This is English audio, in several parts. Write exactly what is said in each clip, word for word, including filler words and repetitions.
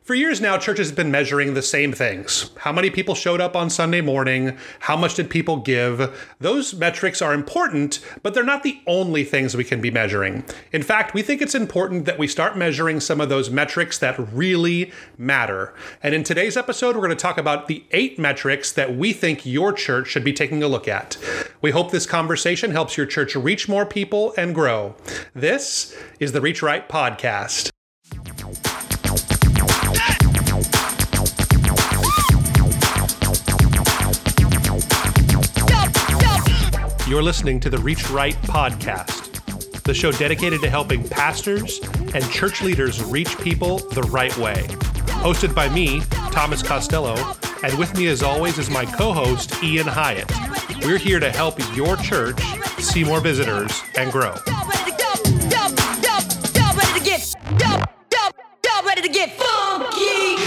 For years now, churches have been measuring the same things. How many people showed up on Sunday morning? How much did people give? Those metrics are important, but they're not the only things we can be measuring. In fact, we think it's important that we start measuring some of those metrics that really matter. And in today's episode, we're going to talk about the eight metrics that we think your church should be taking a look at. We hope this conversation helps your church reach more people and grow. This is the Reach Right Podcast. You're listening to the Reach Right Podcast, the show dedicated to helping pastors and church leaders reach people the right way. Hosted by me, Thomas Costello, and with me as always is my co-host, Ian Hyatt. We're here to help your church see more visitors and grow. Ready to get funky.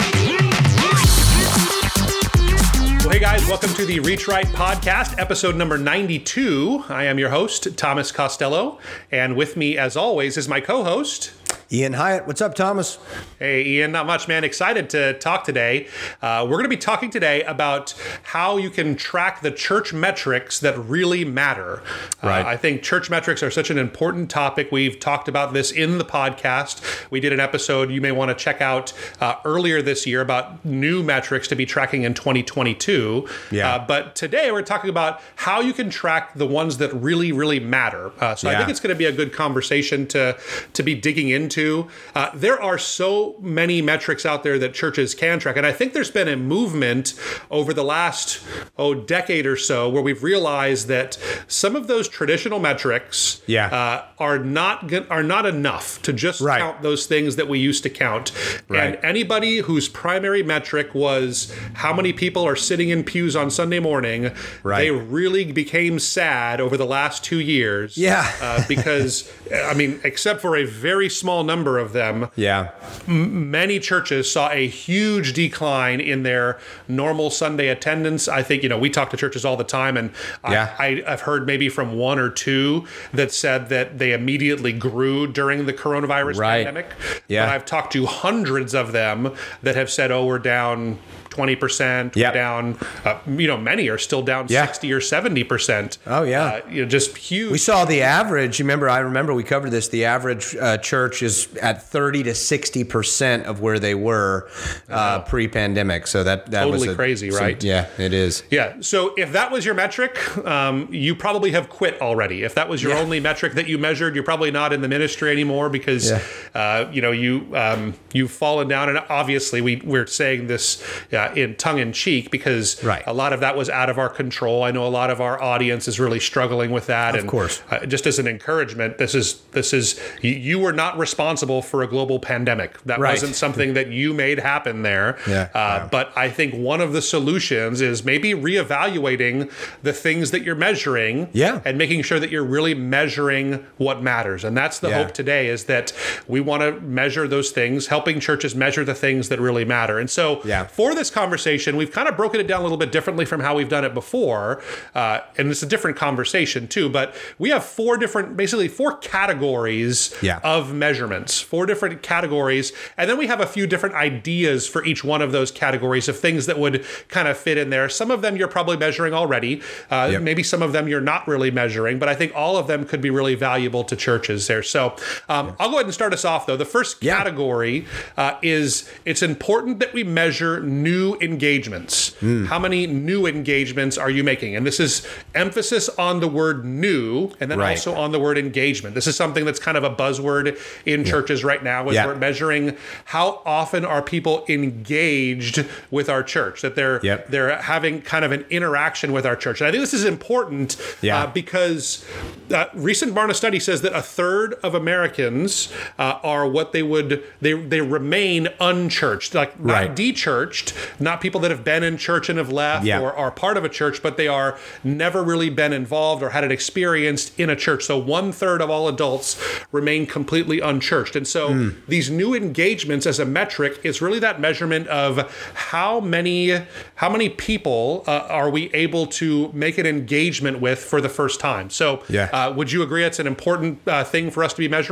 Well, hey guys, welcome to the Reach Right Podcast, episode number ninety-two. I am your host, Thomas Costello, and with me, as always, is my co-host, Ian Hyatt. What's up, Thomas? Hey, Ian, not much, man. Excited to talk today. Uh, we're going to be talking today about how you can track the church metrics that really matter. Right. Uh, I think church metrics are such an important topic. We've talked about this in the podcast. We did an episode you may want to check out uh, earlier this year about new metrics to be tracking in twenty twenty-two. Yeah. Uh, but today we're talking about how you can track the ones that really, really matter. Uh, so Yeah. I think it's going to be a good conversation to, to be digging into. Uh, there are so many metrics out there that churches can track. And I think there's been a movement over the last, oh, decade or so where we've realized that some of those traditional metrics Yeah. uh, are not go- are not enough to just Right. count those things that we used to count. Right. And anybody whose primary metric was how many people are sitting in pews on Sunday morning, Right. they really became sad over the last two years. Yeah. uh, because, I mean, except for a very small number of them, Yeah. many churches saw a huge decline in their normal Sunday attendance. I think, you know, we talk to churches all the time, and Yeah. I, I, I've heard maybe from one or two that said that they immediately grew during the coronavirus Right. pandemic. Yeah. But I've talked to hundreds of them that have said, oh, we're down twenty percent, Yep. down, uh, you know, many are still down Yeah. sixty or seventy percent. Oh, yeah. Uh, you know, just huge. We saw the average. You remember, I remember we covered this. The average uh, church is at thirty to sixty percent of where they were uh, pre-pandemic. So that, that was Totally a- crazy, some- right? Yeah, it is. Yeah. So if that was your metric, um, you probably have quit already. If that was your Yeah. only metric that you measured, you're probably not in the ministry anymore because, Yeah. uh, you know, you um, you've fallen down. And obviously, we we're saying this uh, in tongue in cheek because Right. a lot of that was out of our control. I know a lot of our audience is really struggling with that. Of and course. uh, just as an encouragement, this is this is you, you were not responsible for a global pandemic. That Right. wasn't something that you made happen there. Yeah. Uh, Yeah. But I think one of the solutions is maybe reevaluating the things that you're measuring Yeah. and making sure that you're really measuring what matters. And that's the Yeah. hope today is that we want to measure those things, helping churches measure the things that really matter. And so Yeah. for this conversation, we've kind of broken it down a little bit differently from how we've done it before. Uh, and it's a different conversation too, but we have four different, basically four categories Yeah. of measurements, four different categories. And then we have a few different ideas for each one of those categories of things that would kind of fit in there. Some of them you're probably measuring already. Uh, Yep. Maybe some of them you're not really measuring, but I think all of them could be really valuable to churches there. So um, I'll go ahead and start us off though. The first Yeah. category uh, is it's important that we measure new engagements. Hmm. How many new engagements are you making? And this is emphasis on the word new and then Right. also on the word engagement. This is something that's kind of a buzzword in churches right now is Yeah. we're measuring how often are people engaged with our church, that they're Yep. they're having kind of an interaction with our church. And I think this is important Yeah. uh, because uh, recent Barna study says that a third of Americans uh, are what they would they they remain unchurched, like not Right. de-churched, not people that have been in church and have left Yeah. or are part of a church, but they are never really been involved or had an experience in a church. So one third of all adults remain completely unchurched. And so Hmm. these new engagements as a metric is really that measurement of how many how many people uh, are we able to make an engagement with for the first time. So Yeah. uh, would you agree it's an important uh, thing for us to be measuring?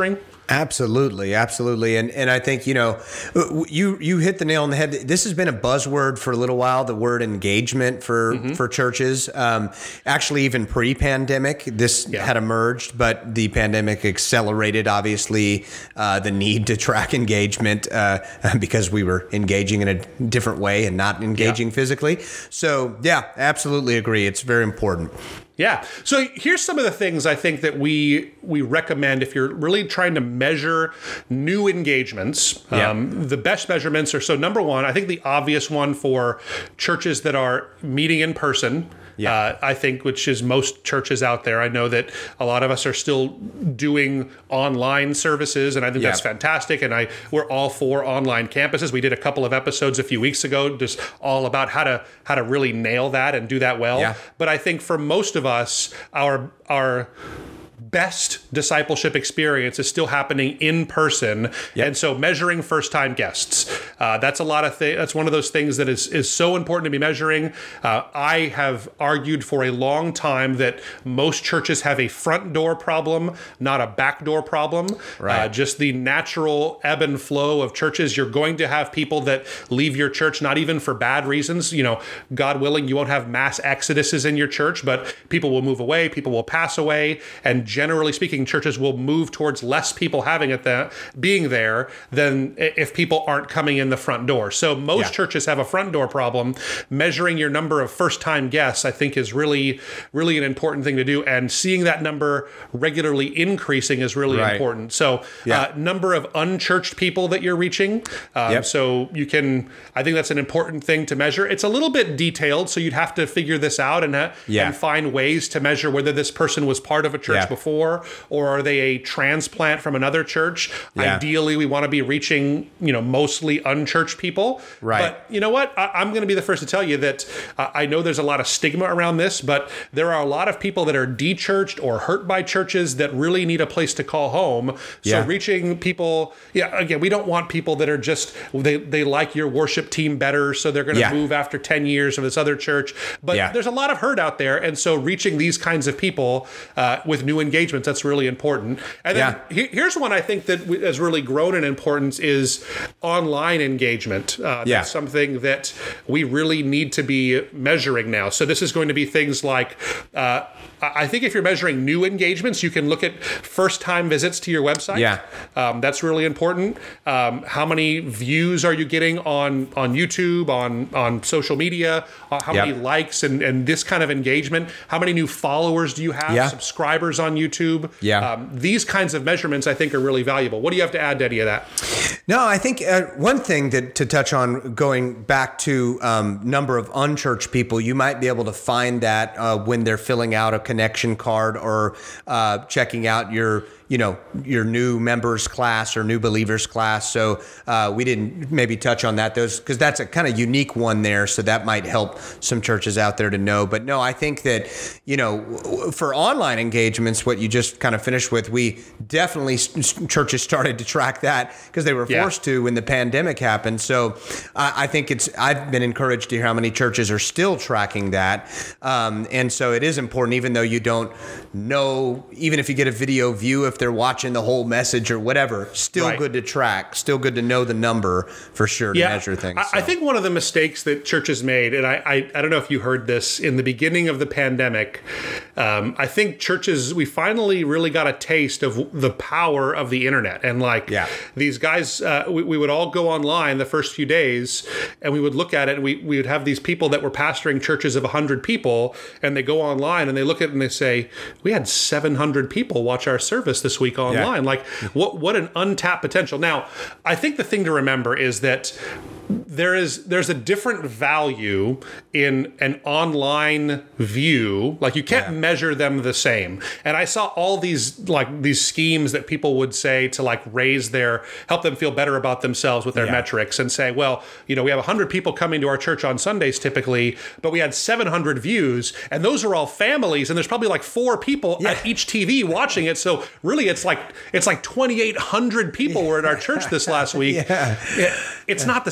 Absolutely, absolutely, and and I think you know, you you hit the nail on the head. This has been a buzzword for a little while. The word engagement for mm-hmm. for churches. Um, actually, even pre-pandemic, this yeah. had emerged, but the pandemic accelerated obviously uh, the need to track engagement uh, because we were engaging in a different way and not engaging yeah. physically. So yeah, absolutely agree. It's very important. Yeah. So here's some of the things I think that we we recommend if you're really trying to measure new engagements. Yeah. Um, the best measurements are, so number one, I think the obvious one for churches that are meeting in person, yeah. uh, I think, which is most churches out there. I know that a lot of us are still doing online services, and I think yeah. that's fantastic. And I we're all for online campuses. We did a couple of episodes a few weeks ago just all about how to how to really nail that and do that well. Yeah. But I think for most of us, our our best discipleship experience is still happening in person. Yep. And so measuring first-time guests, uh, that's a lot of things. That's one of those things that is, is so important to be measuring. Uh, I have argued for a long time that most churches have a front door problem, not a back door problem. Right. Uh, just the natural ebb and flow of churches. You're going to have people that leave your church, not even for bad reasons. You know, God willing, you won't have mass exoduses in your church, but people will move away, people will pass away, and generally speaking, churches will move towards less people having it there, being there than if people aren't coming in the front door. So most yeah. churches have a front door problem. Measuring your number of first-time guests, I think, is really, really an important thing to do. And seeing that number regularly increasing is really right. important. So yeah. uh, number of unchurched people that you're reaching. Um, yep. So you can, I think that's an important thing to measure. It's a little bit detailed, so you'd have to figure this out and, uh, yeah. and find ways to measure whether this person was part of a church yeah. before, or are they a transplant from another church? Yeah. Ideally, we want to be reaching, you know, mostly unchurched people. Right. But you know what? I, I'm going to be the first to tell you that uh, I know there's a lot of stigma around this, but there are a lot of people that are de-churched or hurt by churches that really need a place to call home. So yeah. reaching people, yeah, again, we don't want people that are just, they, they like your worship team better, so they're going to yeah. move after ten years of this other church. But yeah. there's a lot of hurt out there. And so reaching these kinds of people uh, with new engagements, that's really important. And then yeah. here's one I think that has really grown in importance is online engagement. Uh, yeah. That's something that we really need to be measuring now. So this is going to be things like, uh, I think if you're measuring new engagements, you can look at first-time visits to your website. Yeah. Um, that's really important. Um, how many views are you getting on, on YouTube, on, on social media? Uh, how yep. many likes and, and this kind of engagement? How many new followers do you have? Yeah. Subscribers on YouTube? Yeah. Um, these kinds of measurements, I think, are really valuable. What do you have to add to any of that? No, I think uh, one thing that, to touch on, going back to um, number of unchurched people, you might be able to find that uh, when they're filling out a connection card or uh, checking out your you know, your new members class or new believers class. So uh, we didn't maybe touch on that, those, because that's a kind of unique one there. So that might help some churches out there to know. But no, I think that, you know, for online engagements, what you just kind of finished with, we definitely, churches started to track that because they were forced yeah. to when the pandemic happened. So I, I think it's, I've been encouraged to hear how many churches are still tracking that. Um, and so it is important, even though you don't know, even if you get a video view, if they're watching the whole message or whatever, still right. good to track, still good to know the number for sure to yeah, measure things. I, so. I think one of the mistakes that churches made, and I, I, I don't know if you heard this, in the beginning of the pandemic, um, I think churches, we finally really got a taste of the power of the internet. And like yeah. these guys, uh, we, we would all go online the first few days and we would look at it and we, we would have these people that were pastoring churches of one hundred people, and they go online and they look at it and they say, we had seven hundred people watch our service this week online. Yeah. Like what what an untapped potential. Now, I think the thing to remember is that there is there's a different value in an online view. Like you can't yeah. measure them the same. And I saw all these like these schemes that people would say to like raise their, help them feel better about themselves with their yeah. metrics, and say, well, you know, we have one hundred people coming to our church on Sundays typically, but we had seven hundred views, and those are all families, and there's probably like four people yeah. at each T V watching it. So really it's like it's like twenty-eight hundred people were at our church this last week. yeah. it, it's yeah. not the same.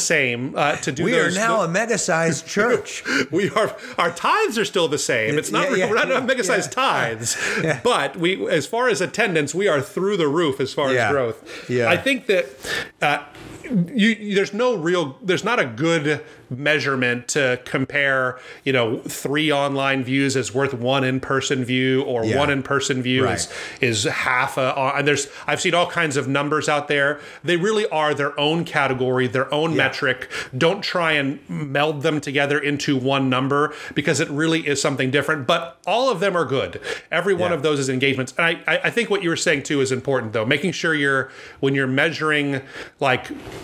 same uh, to do We those. are now a mega-sized church. We are, our tithes are still the same. It's not, Yeah, yeah, we're not yeah, mega-sized yeah. tithes, Yeah. but we, as far as attendance, we are through the roof as far Yeah. as growth. Yeah. I think that uh, you, you, there's no real, there's not a good measurement to compare, you know, three online views is worth one in-person view, or Yeah. one in-person view Right. is is half a. And there's, I've seen all kinds of numbers out there. They really are their own category, their own Yeah. metric. Don't try and meld them together into one number, because it really is something different. But all of them are good. Every one Yeah. of those is engagements. And I, I I think what you were saying too is important, though. Making sure you're, when you're measuring, like,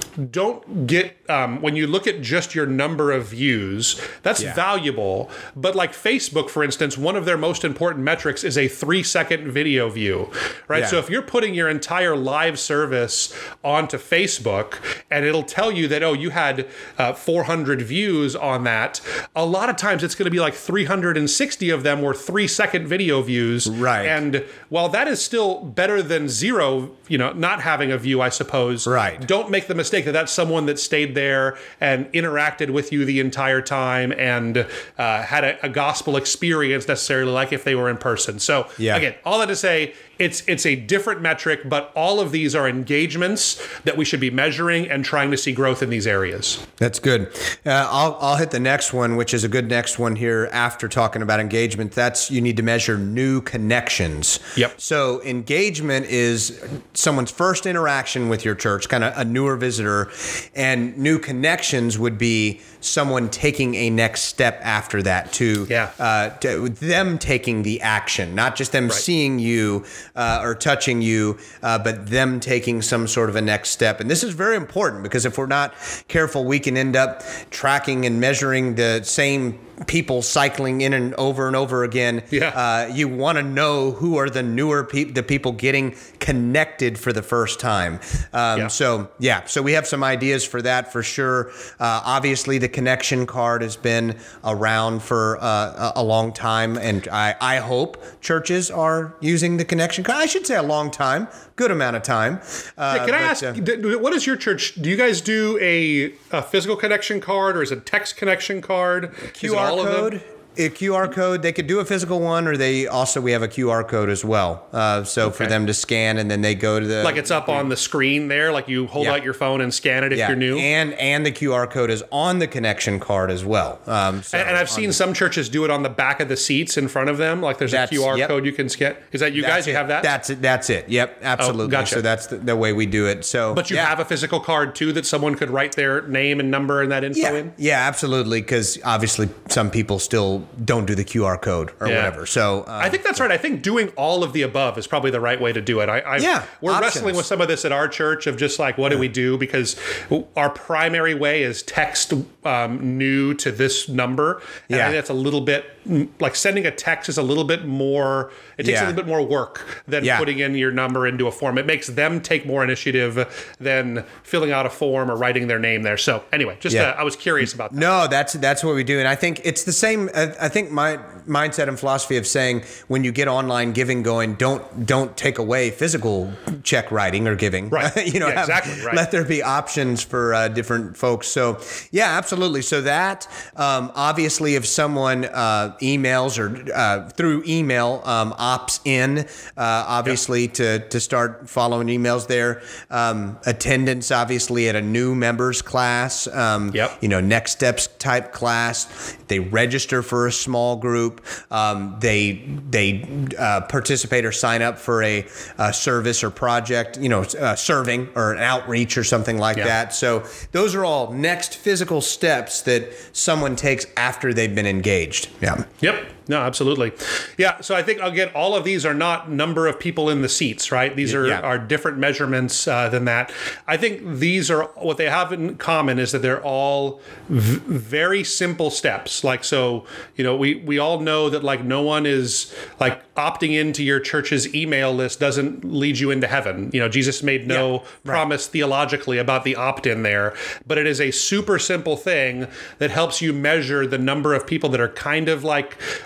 don't get um, when you look at just your number of views, that's Yeah. valuable. But like Facebook, for instance, one of their most important metrics is a three second video view, right? Yeah. So if you're putting your entire live service onto Facebook, and it'll tell you that, oh, you had uh, four hundred views on that, a lot of times it's going to be like three hundred sixty of them were three second video views. Right. And while that is still better than zero, you know, not having a view, I suppose. Right. Don't make the mistake that that's someone that stayed there and interacted with you the entire time and uh, had a, a gospel experience necessarily like if they were in person. So Yeah. again, all that to say, it's it's a different metric, but all of these are engagements that we should be measuring and trying to see growth in these areas. That's good. Uh, I'll I'll hit the next one, which is a good next one here after talking about engagement. That's, you need to measure new connections. Yep. So engagement is someone's first interaction with your church, kind of a newer visitor, and new connections would be someone taking a next step after that to, Yeah. uh, to them taking the action, not just them Right. seeing you uh, or touching you, uh, but them taking some sort of a next step. And this is very important, because if we're not careful, we can end up tracking and measuring the same people cycling in and over and over again. Yeah. Uh, you want to know who are the newer people, the people getting connected for the first time. Um, Yeah. So yeah, so we have some ideas for that for sure. Uh, obviously, the connection card has been around for uh, a a long time, and I, I hope churches are using the connection card. I should say a long time, good amount of time. Uh, Yeah, can I but, ask, uh, d- what is your church? Do you guys do a, a physical connection card, or is it text connection card? Is it Q R all of them? code? A Q R code. They could do a physical one, or they also, we have a Q R code as well. Uh, so for Okay. them to scan, and then they go to the Like it's up on the screen there, like you hold Yeah. out your phone and scan it if yeah, you're new. and and the Q R code is on the connection card as well. Um, so And, and I've on seen the- some churches do it on the back of the seats in front of them. Like there's a That's- Q R yep. code you can scan. Is that you that's guys? You it. have that? That's it. That's it. Yep, absolutely. gotcha. So that's the, the way we do it. So, But you yeah. have a physical card too that someone could write their name and number and that info Yeah, in? yeah, absolutely. Because obviously, some people still don't do the Q R code or Yeah. whatever. So, uh, I think that's right. I think doing all of the above is probably the right way to do it. I, I Yeah, we're options. wrestling with some of this at our church of just like, what do we do? Because our primary way is text um, new to this number. And Yeah. I think that's a little bit like sending a text is a little bit more, it takes Yeah. a little bit more work than Yeah. putting in your number into a form. It makes them take more initiative than filling out a form or writing their name there. So anyway, just Yeah. uh, I was curious about that. No, that's that's what we do, and I think it's the same. I, I think my mindset and philosophy of saying when you get online giving going, don't don't take away physical check writing or giving. Right. you know, Yeah, have- exactly, right. let there be options for uh, different folks. So yeah, absolutely. So that um, obviously, if someone uh, emails or uh, through email um, opts in, uh, obviously to to start following emails there. Um, attendance, obviously, at a new members class. Um, Yep. You know, next steps type class. They register for a small group. Um, they they uh, participate or sign up for a, a service or project. You know, uh, serving or an outreach or something like Yeah. that. So those are all next physical steps that someone takes after they've been engaged. Yeah. Yep. No, absolutely. Yeah. So I think, again, all of these are not number of people in the seats, right? These are, Yeah. are different measurements uh, than that. I think these are, what they have in common is that they're all v- very simple steps. Like, so, you know, we, we all know that like no one is like opting into your church's email list doesn't lead you into heaven. You know, Jesus made no Yeah, right. promise theologically about the opt-in there, but it is a super simple thing that helps you measure the number of people that are kind of like,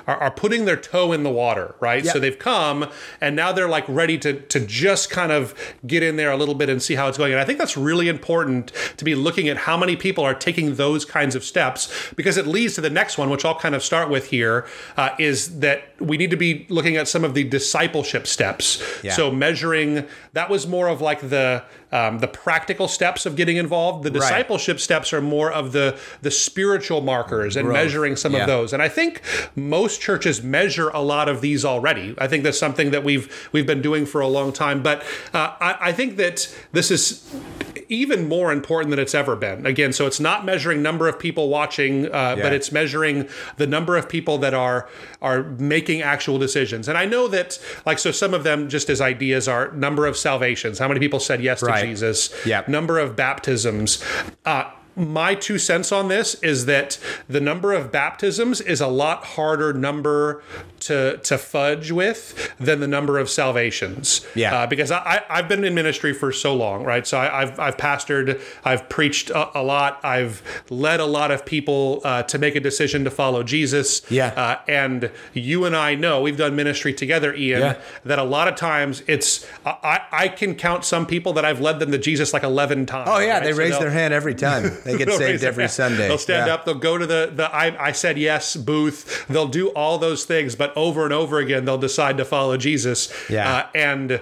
are, are putting their toe in the water, right? Yeah. So they've come and now they're like ready to to just kind of get in there a little bit and see how it's going. And I think that's really important to be looking at how many people are taking those kinds of steps, because it leads to the next one, which I'll kind of start with here, uh, is that we need to be looking at some of the discipleship steps. Yeah. So measuring, that was more of like the um, the practical steps of getting involved. The discipleship right. steps are more of the the spiritual markers and Growth. measuring some Yeah. of those. And I think most churches measure a lot of these already. I think that's something that we've we've been doing for a long time. But uh, I, I think that this is even more important than it's ever been. Again, so it's not measuring number of people watching, uh, Yeah. but it's measuring the number of people that are are making actual decisions. And I know that, like, so some of them just as ideas are number of salvations. How many people said yes Right. to Jesus? Yep. Number of baptisms. Uh, my two cents on this is that the number of baptisms is a lot harder number to to fudge with than the number of salvations. Yeah. Uh, because I, I I've been in ministry for so long, right? So I, I've I've pastored, I've preached a, a lot, I've led a lot of people uh, to make a decision to follow Jesus. Yeah. Uh, and you and I know, we've done ministry together, Ian, Yeah. that a lot of times it's I I can count some people that I've led them to Jesus like eleven times. Oh yeah, right? they So raise they'll- their hand every time. They get They'll raise saved their every hand. Sunday. They'll stand Yeah. up. They'll go to the the I, I said yes booth. They'll do all those things, but over and over again, they'll decide to follow Jesus. Yeah. Uh, and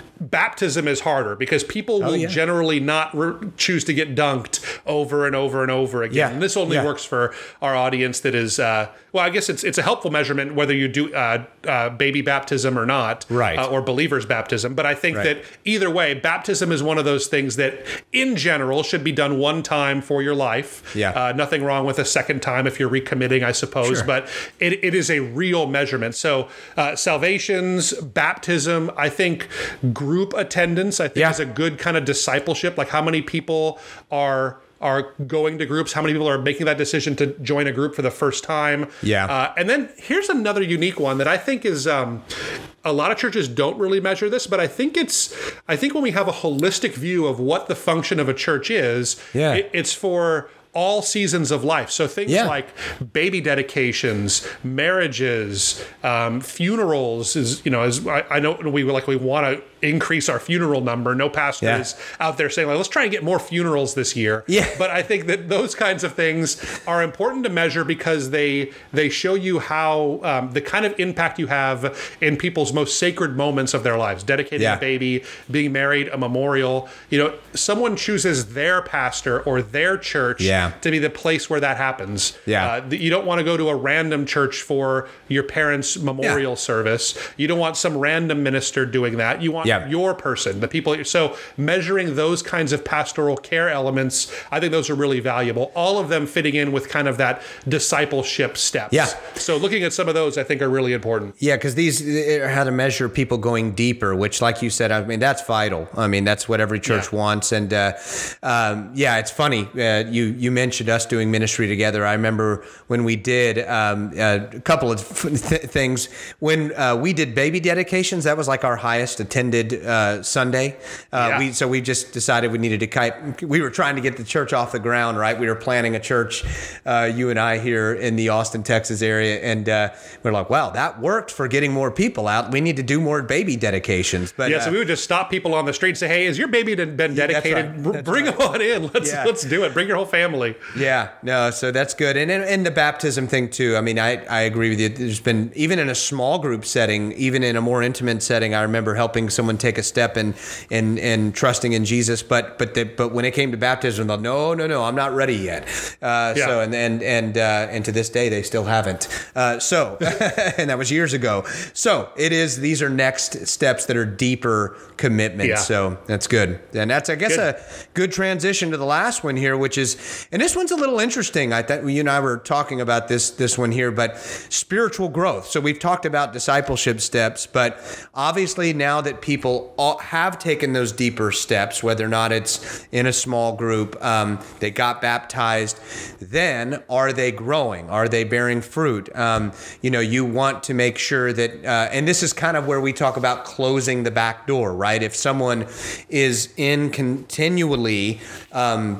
baptism is harder because people will Oh, yeah. generally not re- choose to get dunked over and over and over again. Yeah. And this only Yeah. works for our audience that is, uh, well, I guess it's it's a helpful measurement whether you do uh, uh, baby baptism or not, Right. uh, or believer's baptism. But I think Right. that either way, baptism is one of those things that, in general, should be done one time for your life. Yeah. Uh, nothing wrong with a second time if you're recommitting, I suppose. Sure. But it, it is a real measurement. So uh, salvations, baptism, I think group attendance, I think Yeah. is a good kind of discipleship. Like how many people are are going to groups, how many people are making that decision to join a group for the first time. Yeah. Uh, and then here's another unique one that I think is um, a lot of churches don't really measure this, but I think it's I think when we have a holistic view of what the function of a church is, Yeah. it, it's for all seasons of life. So things Yeah. like baby dedications, marriages, um, funerals is, you know, as I, I know we were like, we want to increase our funeral number. No pastor Yeah. is out there saying like, let's try and get more funerals this year. Yeah. But I think that those kinds of things are important to measure because they, they show you how um, the kind of impact you have in people's most sacred moments of their lives, dedicating Yeah. a baby, being married, a memorial, you know, someone chooses their pastor or their church Yeah. to be the place where that happens. Yeah. Uh, th- you don't want to go to a random church for your parents' memorial Yeah. service. You don't want some random minister doing that. You want Yeah. your person, the people. So measuring those kinds of pastoral care elements, I think those are really valuable. All of them fitting in with kind of that discipleship steps. Yeah. So looking at some of those, I think are really important. Yeah, because these uh, how to measure people going deeper, which, like you said, I mean that's vital. I mean that's what every church Yeah. wants, and uh, um, yeah, it's funny. Uh, you you mentioned us doing ministry together. I remember when we did um, a couple of th- things when uh, we did baby dedications. That was like our highest attended uh, Sunday. Uh, Yeah. We so we just decided we needed to kite. We were trying to get the church off the ground, right? We were planning a church, uh, you and I here in the Austin, Texas area, and uh, we're like, wow, that worked for getting more people out. We need to do more baby dedications. But Yeah, uh, so we would just stop people on the street and say, "Hey, has your baby been dedicated? right. Br- That's Bring right. them on in. Let's Yeah. let's do it. Bring your whole family." Yeah, no, so that's good. And and, and the baptism thing too. I mean, I, I agree with you. There's been, even in a small group setting, even in a more intimate setting, I remember helping someone take a step and and and trusting in Jesus. But but the, but when it came to baptism, they're no, no, no, I'm not ready yet. Uh, Yeah. So and and and uh, and to this day, they still haven't. Uh, so and that was years ago. So it is. These are next steps that are deeper commitments. Yeah. So that's good. And that's, I guess, Good. a good transition to the last one here, which is, and this one's a little interesting. I thought you and I were talking about this this one here, but spiritual growth. So we've talked about discipleship steps, but obviously now that people all have taken those deeper steps, whether or not it's in a small group, um, they got baptized, then are they growing? Are they bearing fruit? Um, you know, you want to make sure that, uh, and this is kind of where we talk about closing the back door, right? If someone is in continually um,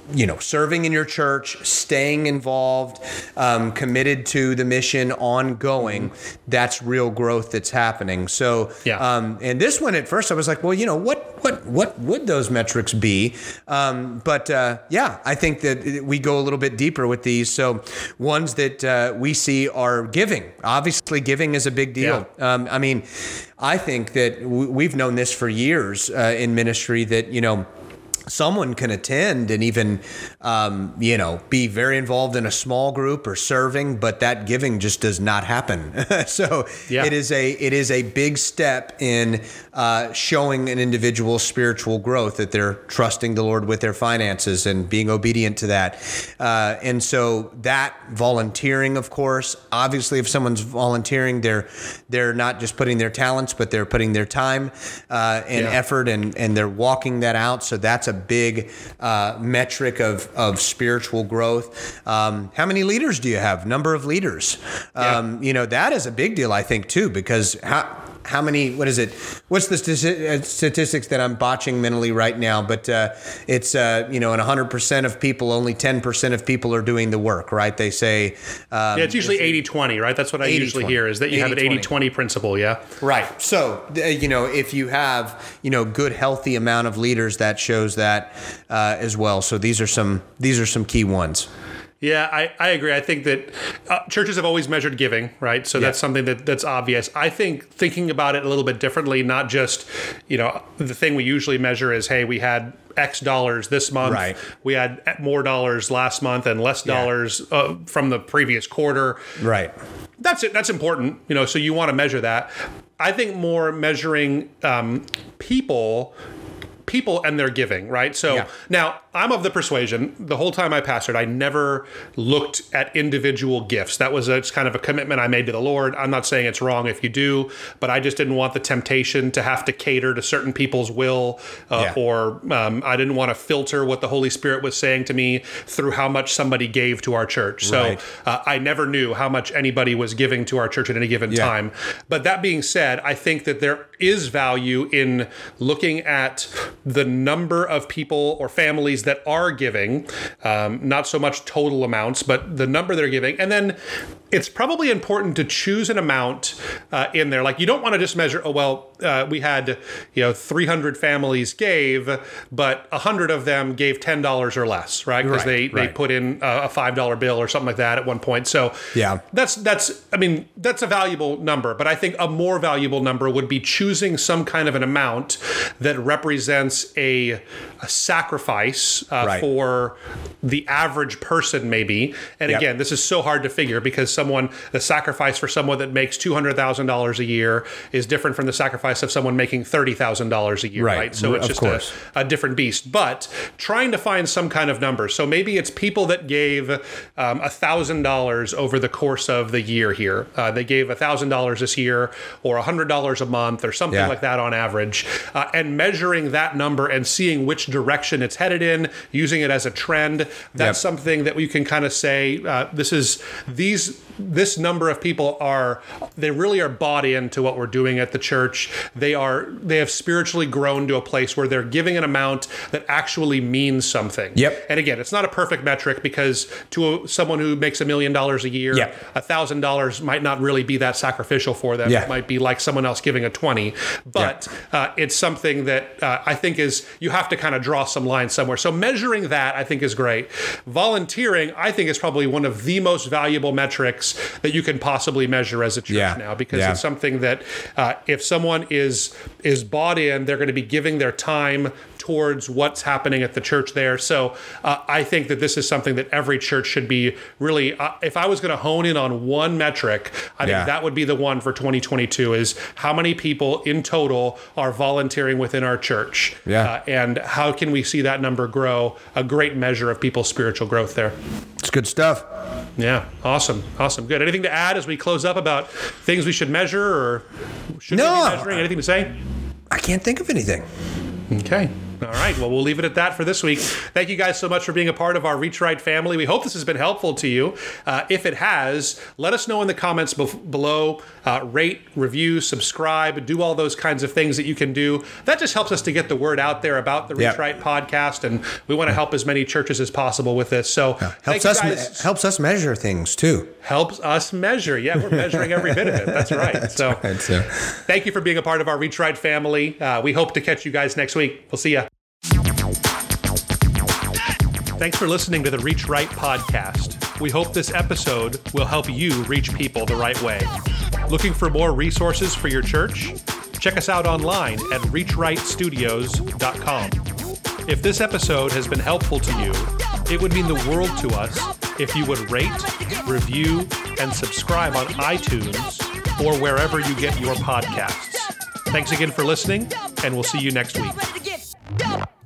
you know, serving in your church, staying involved, um, committed to the mission, ongoing, that's real growth that's happening. So, Yeah. um, and this one at first I was like, well, you know, what, what, what would those metrics be? Um, but uh, yeah, I think that we go a little bit deeper with these. So ones that uh, we see are giving. Obviously, giving is a big deal. Yeah. Um, I mean, I think that w- we've known this for years uh, in ministry that, you know, someone can attend and even, um, you know, be very involved in a small group or serving, but that giving just does not happen. So Yeah. it is a it is a big step in uh, showing an individual's spiritual growth, that they're trusting the Lord with their finances and being obedient to that. Uh, and so that volunteering, of course, obviously, if someone's volunteering, they're they're not just putting their talents, but they're putting their time uh, and Yeah. effort, and and they're walking that out. So that's a big uh, metric of, of spiritual growth. Um, how many leaders do you have? Number of leaders. Um, Yeah. You know, that is a big deal, I think, too, because how, how many, what is it? What's the stati- statistics that I'm botching mentally right now? But uh, it's, uh, you know, in one hundred percent of people, only ten percent of people are doing the work, right? They say... Um, Yeah, it's usually eighty twenty, right? That's what I usually hear, is that you have an eighty twenty principle, yeah? Right. So, uh, you know, if you have, you know, good, healthy amount of leaders, that shows that uh, as well. So these are some these are some key ones. Yeah, I, I agree. I think that uh, churches have always measured giving, right? So that's something that that's obvious. I think thinking about it a little bit differently, not just, you know, the thing we usually measure is, hey, we had X dollars this month. Right. We had more dollars last month and less Yeah. dollars uh, from the previous quarter. Right. That's it. That's important, you know, so you want to measure that. I think more measuring um, people people and their giving, right? So Yeah. now I'm of the persuasion, the whole time I pastored, I never looked at individual gifts. That was a, it's kind of a commitment I made to the Lord. I'm not saying it's wrong if you do, but I just didn't want the temptation to have to cater to certain people's will, uh, Yeah. or um, I didn't want to filter what the Holy Spirit was saying to me through how much somebody gave to our church. So Right. uh, I never knew how much anybody was giving to our church at any given Yeah. time. But that being said, I think that there is value in looking at the number of people or families that are giving, um, not so much total amounts, but the number they're giving. And then it's probably important to choose an amount uh, in there. Like, you don't want to just measure, oh, well, uh, we had, you know, three hundred families gave, but one hundred of them gave ten dollars or less, right? Because Right, they, they right. put in a a five dollar bill or something like that at one point. So Yeah. that's, that's, I mean, that's a valuable number, but I think a more valuable number would be choosing some kind of an amount that represents a, a sacrifice uh, Right. for the average person, maybe. And Yep. again, this is so hard to figure because someone, the sacrifice for someone that makes two hundred thousand dollars a year is different from the sacrifice of someone making thirty thousand dollars a year, Right. right? So it's Of just course. a, a different beast. But trying to find some kind of number. So maybe it's people that gave um, one thousand dollars over the course of the year here. Uh, they gave one thousand dollars this year, or one hundred dollars a month, or something Yeah. like that on average. Uh, and measuring that number and seeing which direction it's headed in, using it as a trend. That's Yep. something that we can kind of say, uh, this is, these, this number of people are, they really are bought into what we're doing at the church. They are, they have spiritually grown to a place where they're giving an amount that actually means something. Yep. And again, it's not a perfect metric, because to a, someone who makes a million dollars a year, Yep. a thousand dollars might not really be that sacrificial for them. Yeah. It might be like someone else giving a twenty, but uh, it's something that uh, I think is, you have to kind of draw some lines somewhere. So measuring that, I think, is great. Volunteering, I think, is probably one of the most valuable metrics that you can possibly measure as a church Yeah. now, because Yeah. it's something that uh, if someone is is bought in, they're going to be giving their time towards what's happening at the church there. So uh, I think that this is something that every church should be really, uh, if I was going to hone in on one metric, I Yeah. think that would be the one for twenty twenty-two, is how many people in total are volunteering within our church. Yeah. Uh, and how can we see that number grow? A great measure of people's spiritual growth there. It's good stuff. Yeah. Awesome. Awesome. Good. Anything to add as we close up about things we should measure, or should No. we be measuring? Anything to say? I can't think of anything. Okay. All right. Well, we'll leave it at that for this week. Thank you guys so much for being a part of our Reach Right family. We hope this has been helpful to you. Uh, if it has, let us know in the comments bef- below. Uh, rate, review, subscribe, do all those kinds of things that you can do. That just helps us to get the word out there about the Reach Yep. Right podcast, and we want to help as many churches as possible with this. So thank Helps you us guys. helps us measure things too. Helps us measure. Yeah, we're measuring every bit of it. That's right. So, Right, so. thank you for being a part of our Reach Right family. Uh, we hope to catch you guys next week. We'll see ya. Thanks for listening to the Reach Right podcast. We hope this episode will help you reach people the right way. Looking for more resources for your church? Check us out online at reach right studios dot com. If this episode has been helpful to you, it would mean the world to us if you would rate, review, and subscribe on iTunes or wherever you get your podcasts. Thanks again for listening, and we'll see you next week. Ready to get